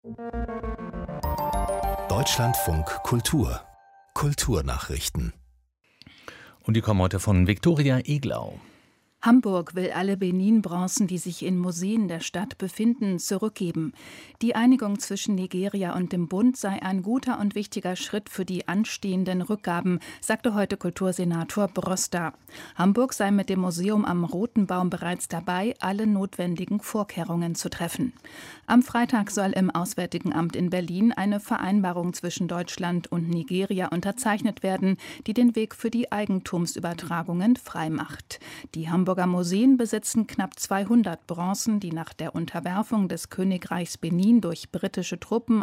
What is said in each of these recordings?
Deutschlandfunk Kultur Kulturnachrichten. Und die kommen heute von Viktoria Eglau. Hamburg will alle Benin-Bronzen, die sich in Museen der Stadt befinden, zurückgeben. Die Einigung zwischen Nigeria und dem Bund sei ein guter und wichtiger Schritt für die anstehenden Rückgaben, sagte heute Kultursenator Broster. Hamburg sei mit dem Museum am Roten Baum bereits dabei, alle notwendigen Vorkehrungen zu treffen. Am Freitag soll im Auswärtigen Amt in Berlin eine Vereinbarung zwischen Deutschland und Nigeria unterzeichnet werden, die den Weg für die Eigentumsübertragungen freimacht. Die Hamburger Museen besitzen knapp 200 Bronzen, die nach der Unterwerfung des Königreichs Benin durch britische Truppen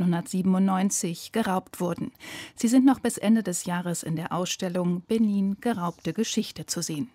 1897 geraubt wurden. Sie sind noch bis Ende des Jahres in der Ausstellung Benin – Geraubte Geschichte zu sehen.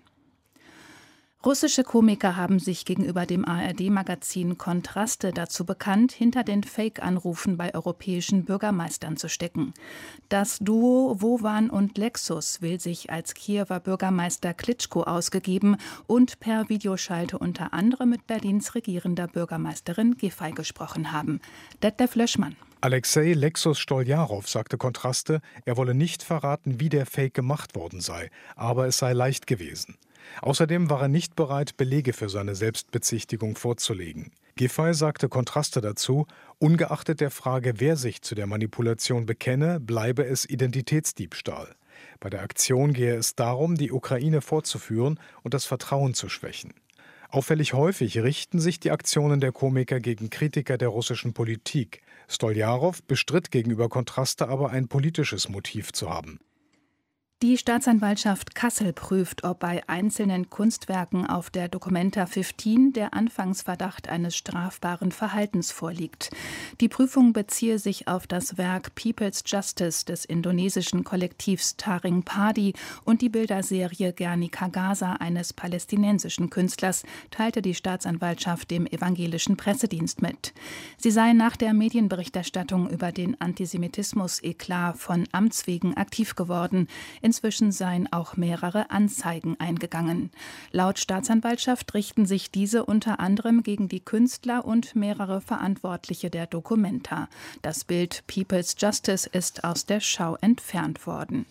Russische Komiker haben sich gegenüber dem ARD-Magazin Kontraste dazu bekannt, hinter den Fake-Anrufen bei europäischen Bürgermeistern zu stecken. Das Duo Wowan und Lexus will sich als Kiewer Bürgermeister Klitschko ausgegeben und per Videoschalte unter anderem mit Berlins regierender Bürgermeisterin Giffey gesprochen haben. Detlef Löschmann. Alexei Lexus Stoljarow sagte Kontraste, er wolle nicht verraten, wie der Fake gemacht worden sei, aber es sei leicht gewesen. Außerdem war er nicht bereit, Belege für seine Selbstbezichtigung vorzulegen. Giffey sagte Kontraste dazu, ungeachtet der Frage, wer sich zu der Manipulation bekenne, bleibe es Identitätsdiebstahl. Bei der Aktion gehe es darum, die Ukraine vorzuführen und das Vertrauen zu schwächen. Auffällig häufig richten sich die Aktionen der Komiker gegen Kritiker der russischen Politik. Stoljarow bestritt gegenüber Kontraste aber ein politisches Motiv zu haben. Die Staatsanwaltschaft Kassel prüft, ob bei einzelnen Kunstwerken auf der Documenta 15 der Anfangsverdacht eines strafbaren Verhaltens vorliegt. Die Prüfung beziehe sich auf das Werk People's Justice des indonesischen Kollektivs Taring Padi und die Bilderserie Guernica Gaza eines palästinensischen Künstlers, teilte die Staatsanwaltschaft dem evangelischen Pressedienst mit. Sie sei nach der Medienberichterstattung über den Antisemitismus-Eklat von Amts wegen aktiv geworden. Inzwischen seien auch mehrere Anzeigen eingegangen. Laut Staatsanwaltschaft richten sich diese unter anderem gegen die Künstler und mehrere Verantwortliche der Documenta. Das Bild People's Justice ist aus der Schau entfernt worden.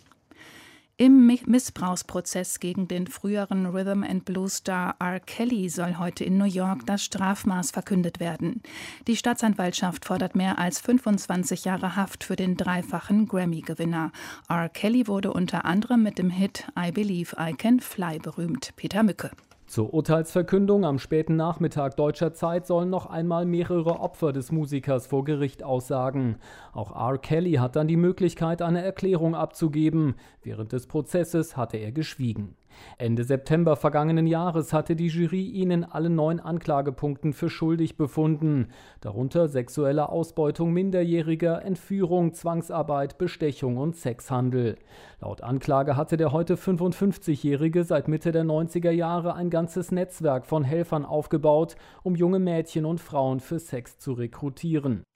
Im Missbrauchsprozess gegen den früheren Rhythm-and-Blues-Star R. Kelly soll heute in New York das Strafmaß verkündet werden. Die Staatsanwaltschaft fordert mehr als 25 Jahre Haft für den dreifachen Grammy-Gewinner. R. Kelly wurde unter anderem mit dem Hit I Believe I Can Fly berühmt. Peter Mücke. Zur Urteilsverkündung am späten Nachmittag deutscher Zeit sollen noch einmal mehrere Opfer des Musikers vor Gericht aussagen. Auch R. Kelly hat dann die Möglichkeit, eine Erklärung abzugeben. Während des Prozesses hatte er geschwiegen. Ende September vergangenen Jahres hatte die Jury ihn in allen 9 Anklagepunkten für schuldig befunden. Darunter sexuelle Ausbeutung Minderjähriger, Entführung, Zwangsarbeit, Bestechung und Sexhandel. Laut Anklage hatte der heute 55-Jährige seit Mitte der 90er Jahre ein ganzes Netzwerk von Helfern aufgebaut, um junge Mädchen und Frauen für Sex zu rekrutieren.